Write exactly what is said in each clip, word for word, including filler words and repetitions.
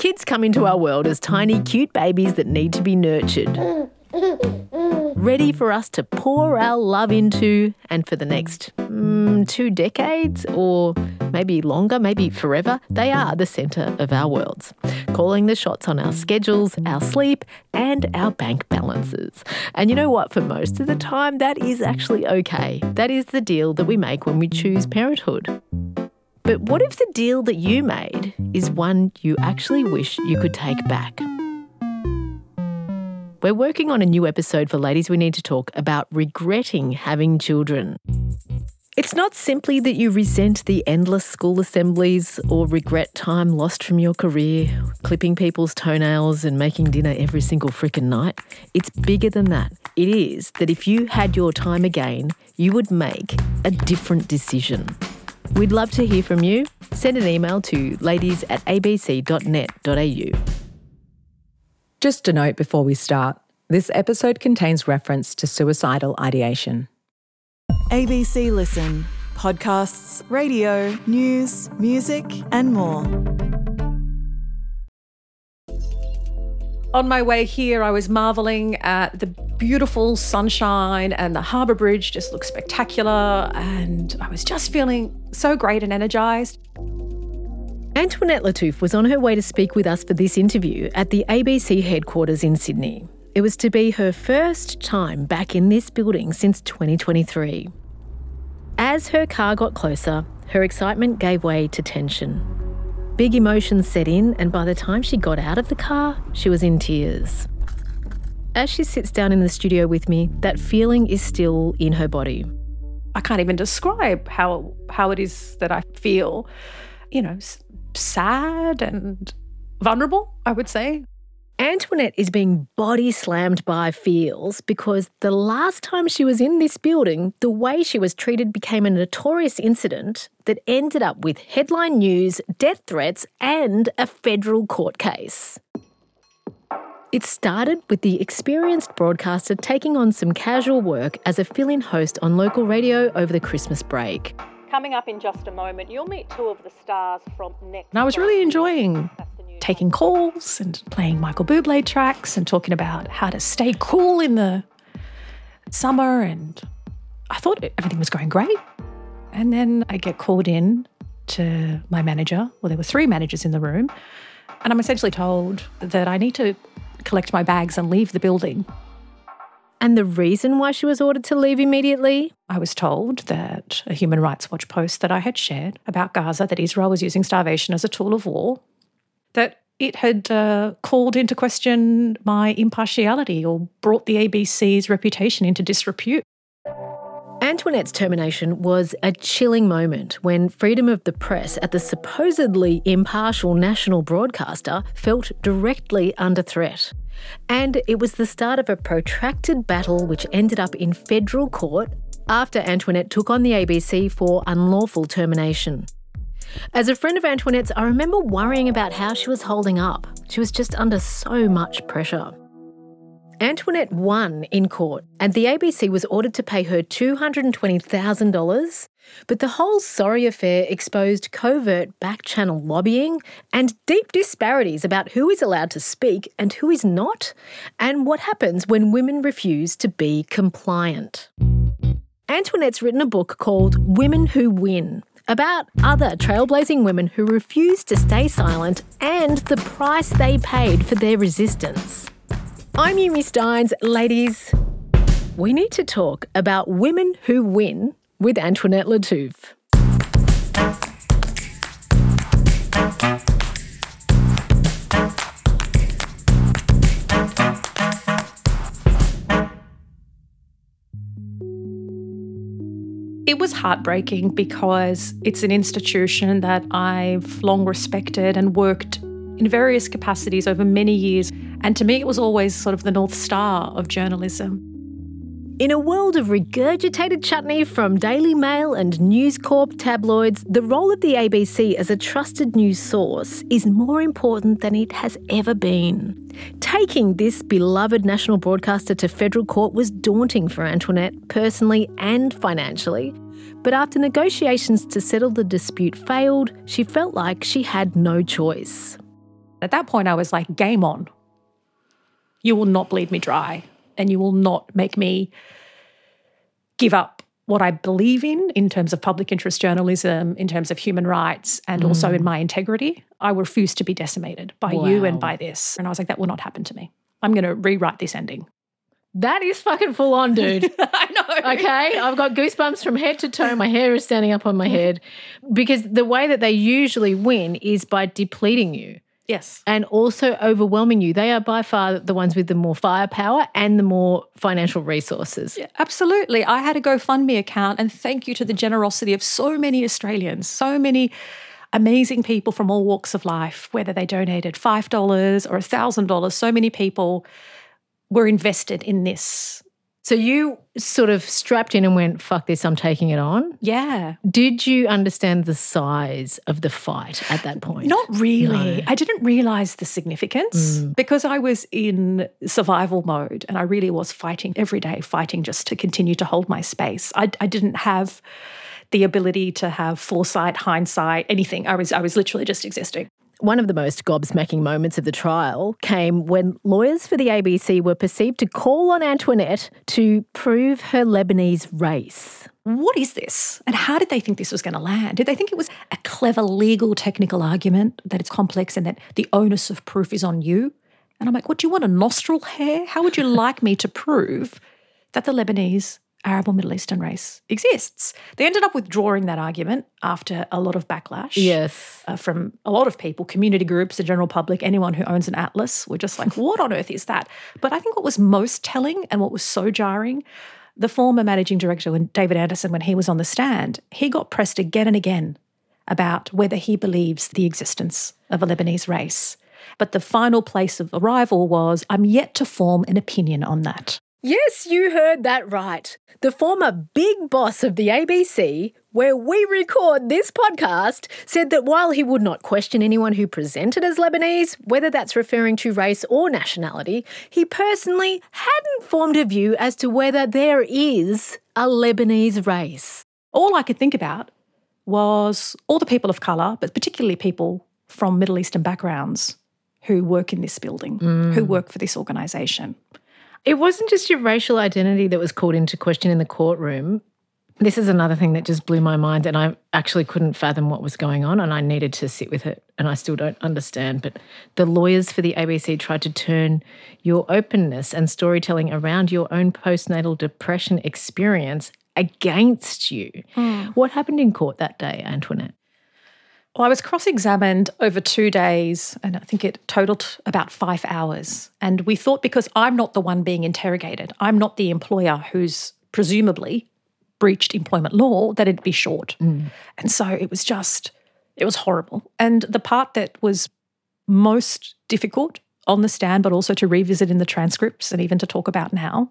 Kids come into our world as tiny, cute babies that need to be nurtured. Ready for us to pour our love into, and for the next mm, two decades or maybe longer, maybe forever, they are the centre of our worlds, calling the shots on our schedules, our sleep and our bank balances. And you know what? For most of the time, that is actually okay. That is the deal that we make when we choose parenthood. But what if the deal that you made is one you actually wish you could take back? We're working on a new episode for Ladies We Need to Talk about regretting having children. It's not simply that you resent the endless school assemblies or regret time lost from your career, clipping people's toenails and making dinner every single frickin' night. It's bigger than that. It is that if you had your time again, you would make a different decision. We'd love to hear from you. Send an email to ladies at a b c dot net dot a u. Just a note before we start, this episode contains reference to suicidal ideation. A B C Listen. Podcasts, radio, news, music and more. On my way here, I was marvelling at the beautiful sunshine and the Harbour Bridge just looked spectacular, and I was just feeling so great and energised. Antoinette Lattouf was on her way to speak with us for this interview at the A B C headquarters in Sydney. It was to be her first time back in this building since twenty twenty-three. As her car got closer, her excitement gave way to tension. Big emotions set in, and by the time she got out of the car, she was in tears. As she sits down in the studio with me, that feeling is still in her body. I can't even describe how how it is that I feel, you know, sad and vulnerable, I would say. Antoinette is being body slammed by feels because the last time she was in this building, the way she was treated became a notorious incident that ended up with headline news, death threats and a federal court case. It started with the experienced broadcaster taking on some casual work as a fill-in host on local radio over the Christmas break. Coming up in just a moment, you'll meet two of the stars from Next. And I was really enjoying taking calls and playing Michael Bublé tracks and talking about how to stay cool in the summer, and I thought everything was going great. And then I get called in to my manager. Well, there were three managers in the room, and I'm essentially told that I need to collect my bags and leave the building. And the reason why she was ordered to leave immediately? I was told that a Human Rights Watch post that I had shared about Gaza, that Israel was using starvation as a tool of war, that it had uh, called into question my impartiality or brought the A B C's reputation into disrepute. Antoinette's termination was a chilling moment when freedom of the press at the supposedly impartial national broadcaster felt directly under threat. And it was the start of a protracted battle which ended up in federal court after Antoinette took on the A B C for unlawful termination. As a friend of Antoinette's, I remember worrying about how she was holding up. She was just under so much pressure. Antoinette won in court and the A B C was ordered to pay her two hundred twenty thousand dollars, but the whole sorry affair exposed covert back-channel lobbying and deep disparities about who is allowed to speak and who is not, and what happens when women refuse to be compliant. Antoinette's written a book called Women Who Win, about other trailblazing women who refused to stay silent and the price they paid for their resistance. I'm Yumi Stynes. Ladies, we need to talk about Women Who Win with Antoinette Lattouf. It was heartbreaking because it's an institution that I've long respected and worked in various capacities over many years. And to me, it was always sort of the North Star of journalism. In a world of regurgitated chutney from Daily Mail and News Corp tabloids, the role of the A B C as a trusted news source is more important than it has ever been. Taking this beloved national broadcaster to federal court was daunting for Antoinette, personally and financially. But after negotiations to settle the dispute failed, she felt like she had no choice. At that point, I was like, game on. You will not bleed me dry, and you will not make me give up what I believe in, in terms of public interest journalism, in terms of human rights, and mm. also in my integrity. I refuse to be decimated by wow. you and by this. And I was like, that will not happen to me. I'm going to rewrite this ending. That is fucking full on, dude. I know. Okay, I've got goosebumps from head to toe. My hair is standing up on my head because the way that they usually win is by depleting you. Yes. And also overwhelming you. They are by far the ones with the more firepower and the more financial resources. Yeah, absolutely. I had a GoFundMe account, and thank you to the generosity of so many Australians, so many amazing people from all walks of life, whether they donated five dollars or one thousand dollars, so many people were invested in this. So you sort of strapped in and went, fuck this, I'm taking it on? Yeah. Did you understand the size of the fight at that point? Not really. No. I didn't realise the significance mm. because I was in survival mode, and I really was fighting every day, fighting just to continue to hold my space. I, I didn't have the ability to have foresight, hindsight, anything. I was I was literally just existing. One of the most gobsmacking moments of the trial came when lawyers for the A B C were perceived to call on Antoinette to prove her Lebanese race. What is this? And how did they think this was going to land? Did they think it was a clever legal technical argument, that it's complex and that the onus of proof is on you? And I'm like, what, do you want a nostril hair? How would you like me to prove that the Lebanese Arab or Middle Eastern race exists? They ended up withdrawing that argument after a lot of backlash. Yes. Uh, from a lot of people, community groups, the general public, anyone who owns an atlas were just like, what on earth is that? But I think what was most telling and what was so jarring, the former managing director, when David Anderson, when he was on the stand, he got pressed again and again about whether he believes the existence of a Lebanese race. But the final place of arrival was, I'm yet to form an opinion on that. Yes, you heard that right. The former big boss of the A B C, where we record this podcast, said that while he would not question anyone who presented as Lebanese, whether that's referring to race or nationality, he personally hadn't formed a view as to whether there is a Lebanese race. All I could think about was all the people of colour, but particularly people from Middle Eastern backgrounds who work in this building, mm. who work for this organisation. It wasn't just your racial identity that was called into question in the courtroom. This is another thing that just blew my mind, and I actually couldn't fathom what was going on, and I needed to sit with it, and I still don't understand. But the lawyers for the A B C tried to turn your openness and storytelling around your own postnatal depression experience against you. Mm. What happened in court that day, Antoinette? Well, I was cross-examined over two days, and I think it totaled about five hours. And we thought, because I'm not the one being interrogated, I'm not the employer who's presumably breached employment law, that it'd be short. Mm. And so it was just, it was horrible. And the part that was most difficult on the stand, but also to revisit in the transcripts and even to talk about now,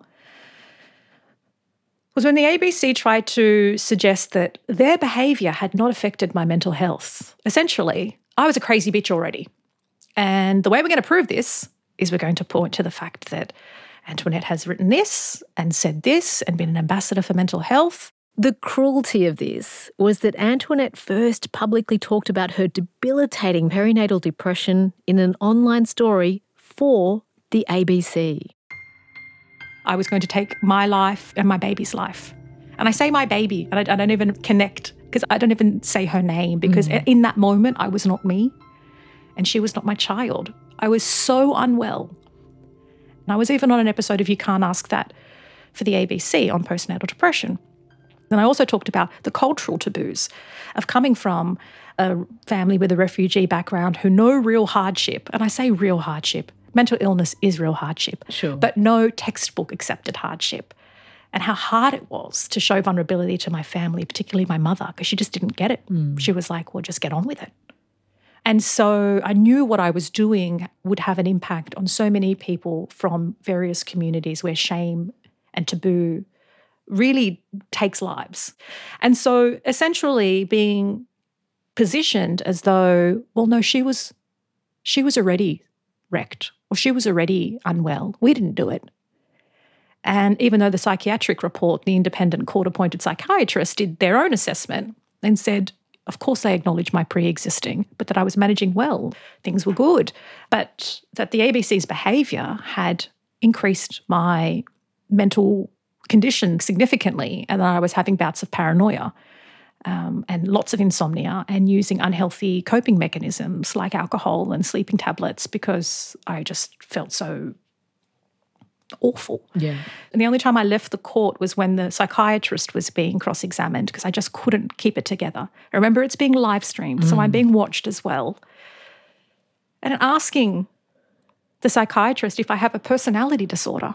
was when the A B C tried to suggest that their behaviour had not affected my mental health. Essentially, I was a crazy bitch already. And the way we're going to prove this is we're going to point to the fact that Antoinette has written this and said this and been an ambassador for mental health. The cruelty of this was that Antoinette first publicly talked about her debilitating perinatal depression in an online story for the A B C. I was going to take my life and my baby's life. And I say my baby, and I, I don't even connect, because I don't even say her name, because mm. in that moment I was not me and she was not my child. I was so unwell. And I was even on an episode of You Can't Ask That for the A B C on postnatal depression. And I also talked about the cultural taboos of coming from a family with a refugee background who know real hardship. And I say real hardship. Mental illness is real hardship, sure, but no textbook accepted hardship. And how hard it was to show vulnerability to my family, particularly my mother, because she just didn't get it. Mm. She was like, well, just get on with it. And so I knew what I was doing would have an impact on so many people from various communities where shame and taboo really takes lives. And so essentially being positioned as though, well, no, she was she was already wrecked, or she was already unwell. We didn't do it. And even though the psychiatric report, the independent court-appointed psychiatrist, did their own assessment and said, of course, they acknowledged my pre-existing, but that I was managing well. Things were good. But that the A B C's behaviour had increased my mental condition significantly, and that I was having bouts of paranoia um, and lots of insomnia and using unhealthy coping mechanisms like alcohol and sleeping tablets because I just felt so awful. Yeah. And the only time I left the court was when the psychiatrist was being cross-examined because I just couldn't keep it together. I remember it's being live streamed, mm. so I'm being watched as well. And asking the psychiatrist if I have a personality disorder.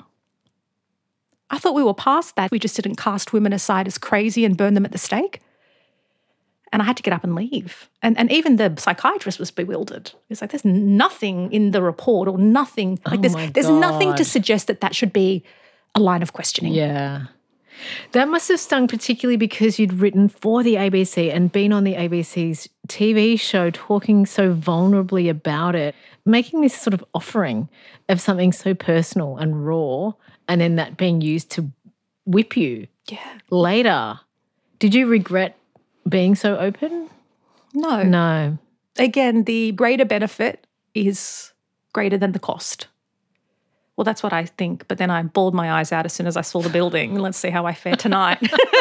I thought we were past that. We just didn't cast women aside as crazy and burn them at the stake. And I had to get up and leave. And and even the psychiatrist was bewildered. It's like, there's nothing in the report or nothing. Like Oh there's, my there's nothing to God. suggest that that should be a line of questioning. Yeah. That must have stung particularly because you'd written for the A B C and been on the A B C's T V show talking so vulnerably about it, making this sort of offering of something so personal and raw, and then that being used to whip you Yeah. later. Did you regret being so open? No. No. Again, the greater benefit is greater than the cost. Well, that's what I think. But then I bawled my eyes out as soon as I saw the building. Let's see how I fare tonight.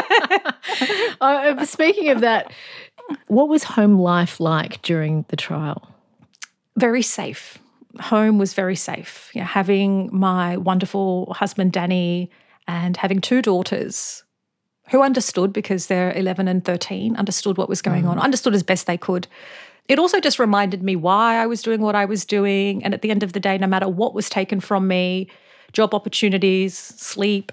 Uh, speaking of that, what was home life like during the trial? Very safe. Home was very safe. You know, having my wonderful husband, Danny, and having two daughters who understood because they're eleven and thirteen, understood what was going mm. on, understood as best they could. It also just reminded me why I was doing what I was doing. And at the end of the day, no matter what was taken from me, job opportunities, sleep,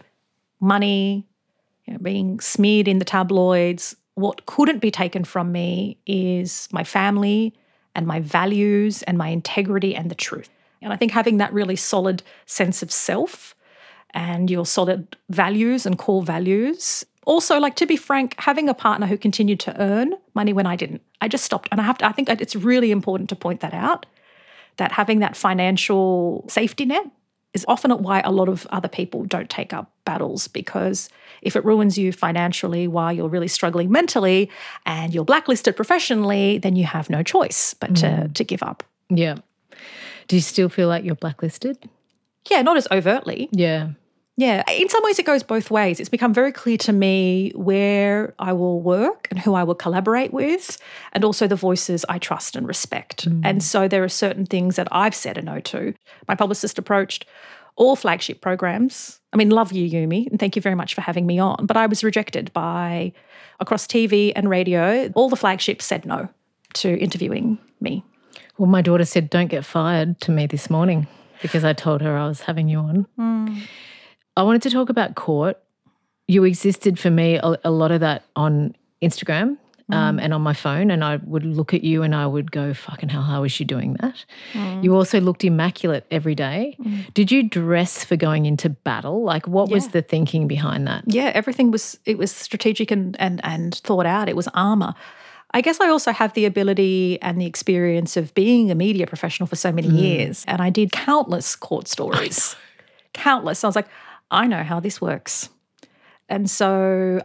money, you know, being smeared in the tabloids, what couldn't be taken from me is my family and my values and my integrity and the truth. And I think having that really solid sense of self and your solid values and core values. Also, like, to be frank, having a partner who continued to earn money when I didn't. I just stopped. And I have to, I think it's really important to point that out, that having that financial safety net is often why a lot of other people don't take up battles, because if it ruins you financially while you're really struggling mentally and you're blacklisted professionally, then you have no choice but to, mm. to give up. Yeah. Do you still feel like you're blacklisted? Yeah, not as overtly. Yeah. Yeah, in some ways it goes both ways. It's become very clear to me where I will work and who I will collaborate with, and also the voices I trust and respect. Mm. And so there are certain things that I've said a no to. My publicist approached all flagship programs. I mean, love you, Yumi, and thank you very much for having me on. But I was rejected by, across T V and radio, all the flagships said no to interviewing me. Well, my daughter said, don't get fired to me this morning because I told her I was having you on. Mm. I wanted to talk about court. You existed for me a, a lot of that on Instagram um, mm. and on my phone, and I would look at you and I would go, fucking hell, how is she doing that? Mm. You also looked immaculate every day. Mm. Did you dress for going into battle? Like, what yeah. was the thinking behind that? Yeah, everything was, it was strategic and, and, and thought out. It was armour. I guess I also have the ability and the experience of being a media professional for so many mm. years, and I did countless court stories, countless. I was like, I know how this works. And so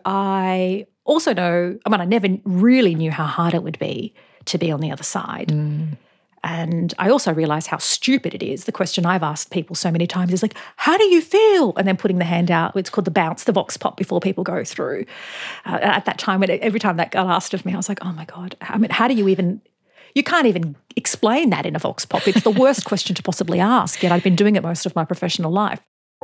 I also know, I mean, I never really knew how hard it would be to be on the other side. Mm. And I also realised how stupid it is. The question I've asked people so many times is like, how do you feel? And then putting the hand out, it's called the bounce, the vox pop before people go through. Uh, at that time, when every time that got asked of me, I was like, oh my God, I mean, how do you even, you can't even explain that in a vox pop. It's the worst question to possibly ask, yet I've been doing it most of my professional life.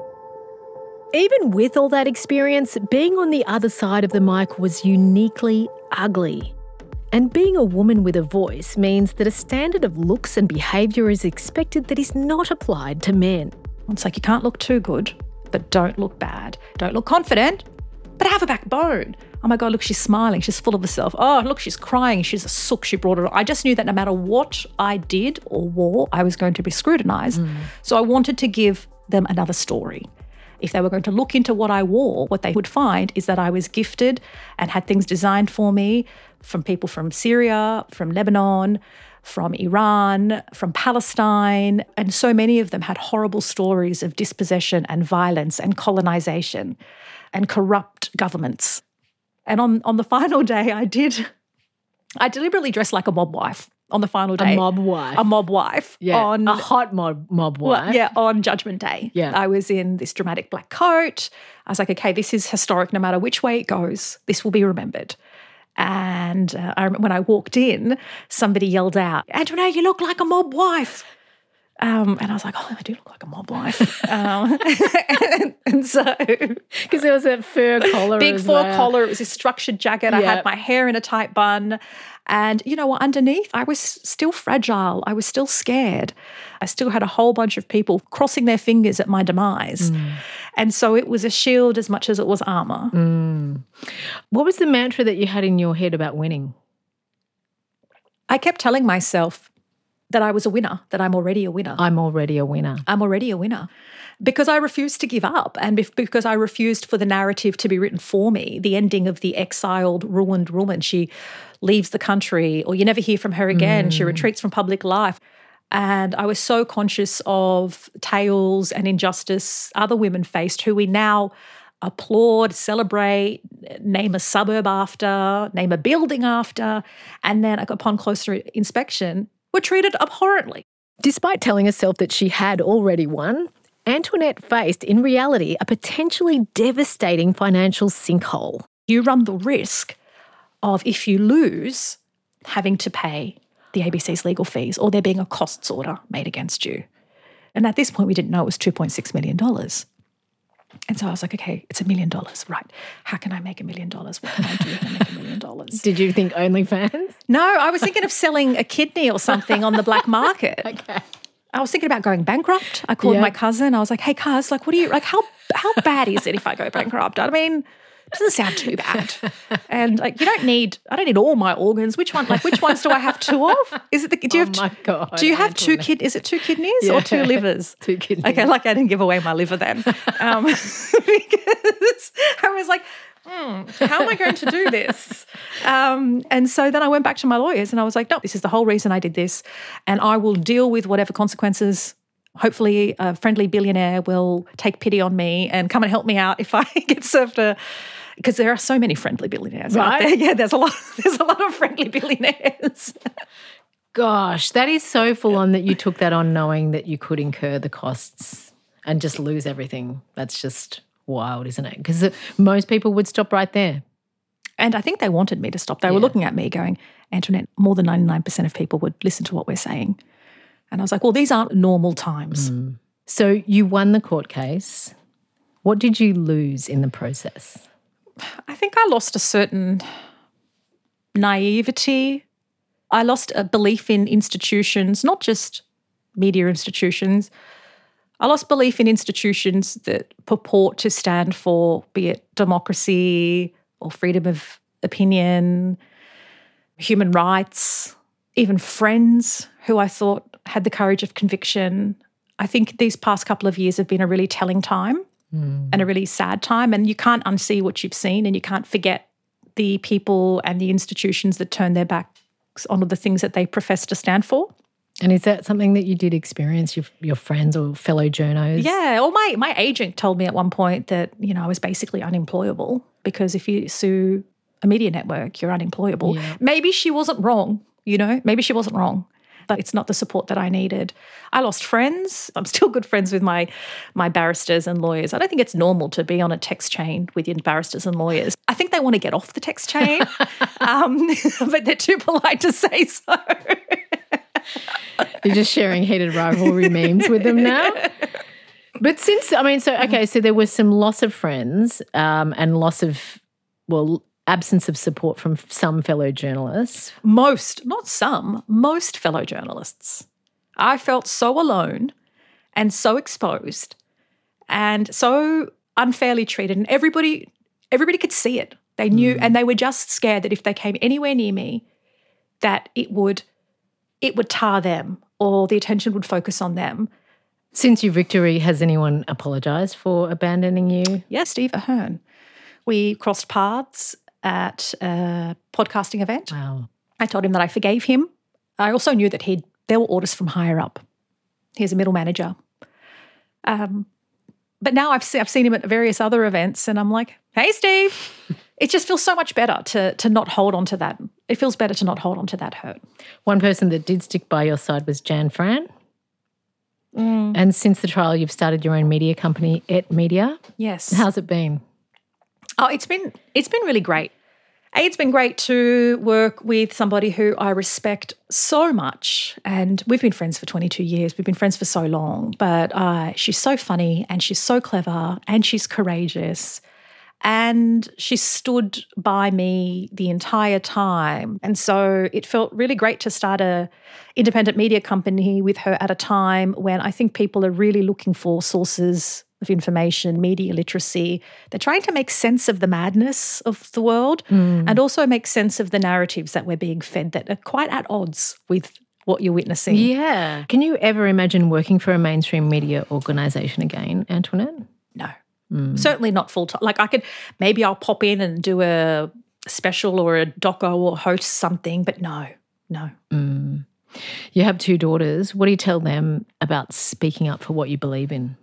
Even with all that experience, being on the other side of the mic was uniquely ugly. And being a woman with a voice means that a standard of looks and behaviour is expected that is not applied to men. It's like you can't look too good, but don't look bad. Don't look confident, but have a backbone. Oh my God, look, she's smiling. She's full of herself. Oh, look, she's crying. She's a sook. She brought it on. I just knew that no matter what I did or wore, I was going to be scrutinised. Mm. So I wanted to give them another story. If they were going to look into what I wore, what they would find is that I was gifted and had things designed for me from people from Syria, from Lebanon, from Iran, from Palestine, and so many of them had horrible stories of dispossession and violence and colonisation and corrupt governments. And on, on the final day, I did I deliberately dressed like a mob wife on the final day. A mob wife. A mob wife. Yeah, On, a hot mob, mob wife. well, yeah, on Judgment Day. Yeah. I was in this dramatic black coat. I was like, okay, this is historic no matter which way it goes. This will be remembered. And uh, I remember when I walked in, somebody yelled out, Antoinette, you look like a mob wife. Um, and I was like, oh, I do look like a mob wife. um, and, and so... Because there was that fur collar Big as fur well. collar. It was a structured jacket. I Yeah. had my hair in a tight bun. And you know what? Underneath, I was still fragile. I was still scared. I still had a whole bunch of people crossing their fingers at my demise. Mm. And so it was a shield as much as it was armour. Mm. What was the mantra that you had in your head about winning? I kept telling myself that I was a winner, that I'm already a winner. I'm already a winner. I'm already a winner. Because I refused to give up and bef- because I refused for the narrative to be written for me, the ending of the exiled, ruined woman. She leaves the country or you never hear from her again. Mm. She retreats from public life. And I was so conscious of tales and injustice other women faced who we now applaud, celebrate, name a suburb after, name a building after, and then upon closer inspection, were treated abhorrently. Despite telling herself that she had already won, Antoinette faced, in reality, a potentially devastating financial sinkhole. You run the risk of, if you lose, having to pay the A B C's legal fees or there being a costs order made against you. And at this point, we didn't know it was two point six million dollars. And so I was like, okay, it's a million dollars, right? How can I make a million dollars? What can I do to make a million dollars? Did you think OnlyFans? No, I was thinking of selling a kidney or something on the black market. Okay. I was thinking about going bankrupt. I called Yeah. my cousin. I was like, hey, cuz, like, what do you, like, how how bad is it if I go bankrupt? I mean, it doesn't sound too bad. And like, you don't need, I don't need all my organs. Which one, like, which ones do I have two of? Is it the, do you Oh have, my God, do you have two Antoinette. kid, is it two kidneys Yeah. or two livers? Two kidneys. Okay, like I didn't give away my liver then. Um, because I was like, hmm, how am I going to do this? Um, and so then I went back to my lawyers and I was like, no, this is the whole reason I did this. And I will deal with whatever consequences. Hopefully a friendly billionaire will take pity on me and come and help me out if I get served a, because there are so many friendly billionaires out Right. there. Yeah, there's a lot, there's a lot of friendly billionaires. Gosh, that is so full on that you took that on knowing that you could incur the costs and just lose everything. That's just wild, isn't it? Because most people would stop right there. And I think they wanted me to stop. They were Yeah. looking at me going, Antoinette, more than ninety-nine percent of people would listen to what we're saying. And I was like, well, these aren't normal times. Mm. So you won the court case. What did you lose in the process? I think I lost a certain naivety. I lost a belief in institutions, not just media institutions. I lost belief in institutions that purport to stand for, be it democracy or freedom of opinion, human rights, even friends who I thought had the courage of conviction. I think these past couple of years have been a really telling time mm. and a really sad time, and you can't unsee what you've seen and you can't forget the people and the institutions that turn their backs on the things that they profess to stand for. And is that something that you did experience, your, your friends or fellow journos? Yeah, well, my, my agent told me at one point that, you know, I was basically unemployable because if you sue a media network, you're unemployable. Yeah. Maybe she wasn't wrong, you know, maybe she wasn't wrong, but it's not the support that I needed. I lost friends. I'm still good friends with my my barristers and lawyers. I don't think it's normal to be on a text chain with your barristers and lawyers. I think they want to get off the text chain, um, but they're too polite to say so. You're just sharing heated rivalry memes with them now. But since, I mean, so, okay, so there was some loss of friends um, and loss of, well, absence of support from some fellow journalists. Most, not some, most fellow journalists. I felt so alone and so exposed and so unfairly treated. And everybody, everybody could see it. They knew, mm. and they were just scared that if they came anywhere near me, that it would, it would tar them or the attention would focus on them. Since your victory, has anyone apologised for abandoning you? Yes, Steve Ahern. We crossed paths at a podcasting event. Wow. I told him that I forgave him. I also knew that he'd there were orders from higher up. He's a middle manager. Um, but now I've, se- I've seen him at various other events and I'm like, hey, Steve, it just feels so much better to to not hold on to that. It feels better to not hold on to that hurt. One person that did stick by your side was Jan Fran. Mm. And since the trial, you've started your own media company, Et Media. Yes. How's it been? Oh, it's been it's been really great. A, it's been great to work with somebody who I respect so much, and we've been friends for twenty-two years. We've been friends for so long, but uh, she's so funny and she's so clever and she's courageous, and she stood by me the entire time. And so it felt really great to start a independent media company with her at a time when I think people are really looking for sources of information, media literacy. They're trying to make sense of the madness of the world mm. and also make sense of the narratives that we're being fed that are quite at odds with what you're witnessing. Yeah. Can you ever imagine working for a mainstream media organisation again, Antoinette? No. Mm. Certainly not full-time. Like I could, maybe I'll pop in and do a special or a doco or host something, but no, no. Mm. You have two daughters. What do you tell them about speaking up for what you believe in?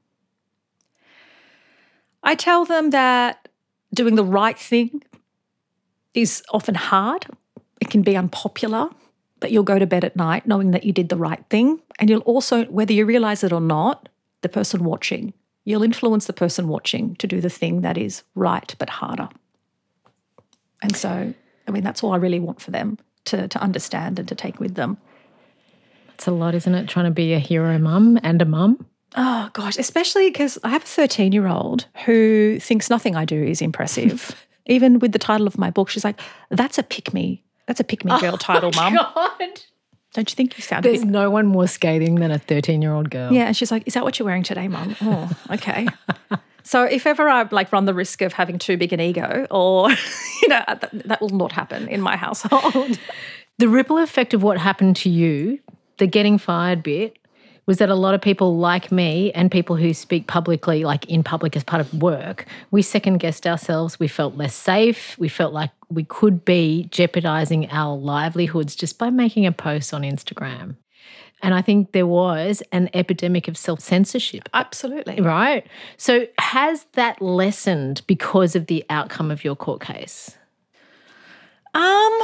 I tell them that doing the right thing is often hard. It can be unpopular, but you'll go to bed at night knowing that you did the right thing. And you'll also, whether you realise it or not, the person watching, you'll influence the person watching to do the thing that is right but harder. And so, I mean, that's all I really want for them to, to understand and to take with them. It's a lot, isn't it, trying to be a hero mum and a mum? Oh, gosh, especially because I have a thirteen-year-old who thinks nothing I do is impressive. Even with the title of my book, she's like, that's a pick-me. That's a pick-me girl oh title, Mum. God. Don't you think you sound There's a bit... no one more scathing than a thirteen-year-old girl. Yeah, and she's like, is that what you're wearing today, Mum? Oh, okay. So if ever I like run the risk of having too big an ego or, you know, that, that will not happen in my household. The ripple effect of what happened to you, the getting fired bit, was that a lot of people like me and people who speak publicly, like in public as part of work, we second-guessed ourselves. We felt less safe. We felt like we could be jeopardising our livelihoods just by making a post on Instagram. And I think there was an epidemic of self-censorship. Absolutely. Right? So has that lessened because of the outcome of your court case? Um...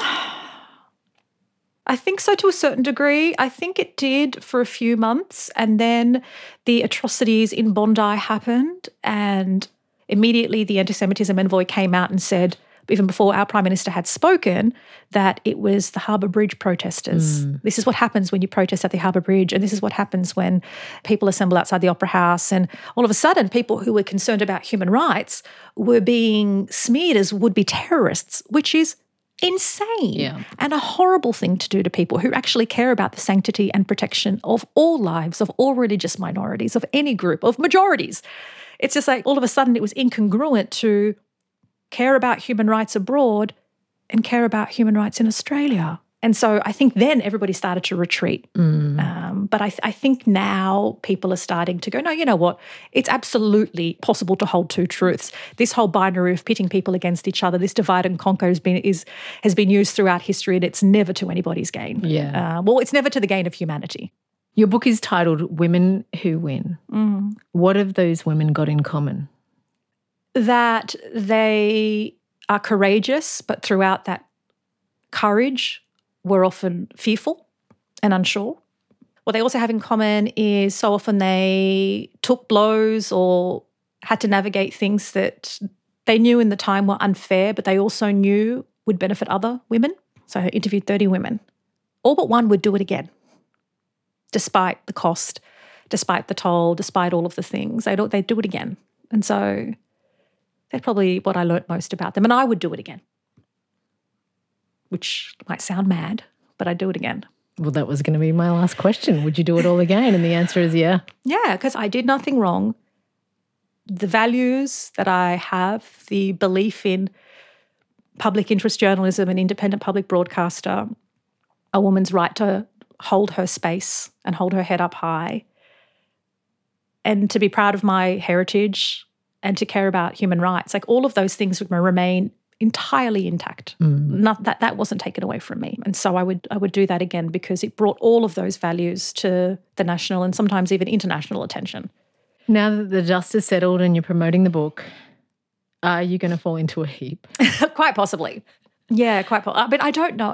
I think so to a certain degree. I think it did for a few months, and then the atrocities in Bondi happened, and immediately the anti-Semitism envoy came out and said, even before our Prime Minister had spoken, that it was the Harbour Bridge protesters. Mm. This is what happens when you protest at the Harbour Bridge, and this is what happens when people assemble outside the Opera House. And all of a sudden, people who were concerned about human rights were being smeared as would-be terrorists, which is insane yeah. and a horrible thing to do to people who actually care about the sanctity and protection of all lives, of all religious minorities, of any group, of majorities. It's just like all of a sudden it was incongruent to care about human rights abroad and care about human rights in Australia. And so I think then everybody started to retreat. Mm. Um, but I, th- I think now people are starting to go, no, you know what? It's absolutely possible to hold two truths. This whole binary of pitting people against each other, this divide and conquer has been, is, has been used throughout history, and it's never to anybody's gain. Yeah. Uh, well, it's never to the gain of humanity. Your book is titled Women Who Win. Mm. What have those women got in common? That they are courageous, but throughout that courage, were often fearful and unsure. What they also have in common is so often they took blows or had to navigate things that they knew in the time were unfair, but they also knew would benefit other women. So I interviewed thirty women. All but one would do it again, despite the cost, despite the toll, despite all of the things. They'd, they'd do it again. And so that's probably what I learnt most about them. And I would do it again, which might sound mad, but I'd do it again. Well, that was going to be my last question. Would you do it all again? And the answer is yeah. Yeah, because I did nothing wrong. The values that I have, the belief in public interest journalism and independent public broadcaster, a woman's right to hold her space and hold her head up high, and to be proud of my heritage and to care about human rights, like all of those things would remain entirely intact. Mm. Not that that wasn't taken away from me. And so I would I would do that again because it brought all of those values to the national and sometimes even international attention. Now that the dust is settled and you're promoting the book, Are you going to fall into a heap? Quite possibly. Yeah, quite possibly. But I don't know.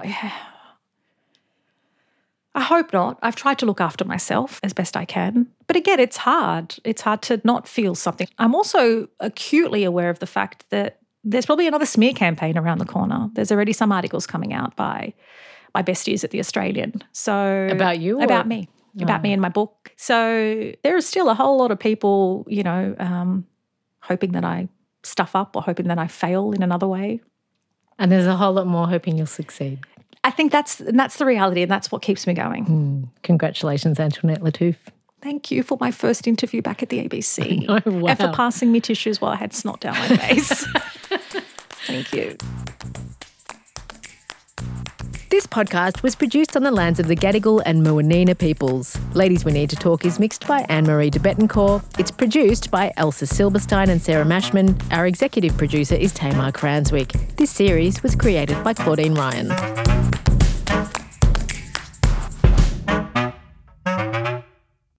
I hope not. I've tried to look after myself as best I can. But again, it's hard. It's hard to not feel something. I'm also acutely aware of the fact that there's probably another smear campaign around the corner. There's already some articles coming out by my besties at The Australian. So About you? Or? About me. Oh. About me and my book. So there are still a whole lot of people, you know, um, hoping that I stuff up or hoping that I fail in another way. And there's a whole lot more hoping you'll succeed. I think that's that's the reality and that's what keeps me going. Mm. Congratulations, Antoinette Lattouf. Thank you for my first interview back at the A B C. Oh, wow. And for passing me tissues while I had snot down my face. Thank you. This podcast was produced on the lands of the Gadigal and Muwinina peoples. Ladies We Need to Talk is mixed by Anne-Marie de Bettencourt. It's produced by Elsa Silberstein and Sarah Mashman. Our executive producer is Tamar Cranswick. This series was created by Claudine Ryan.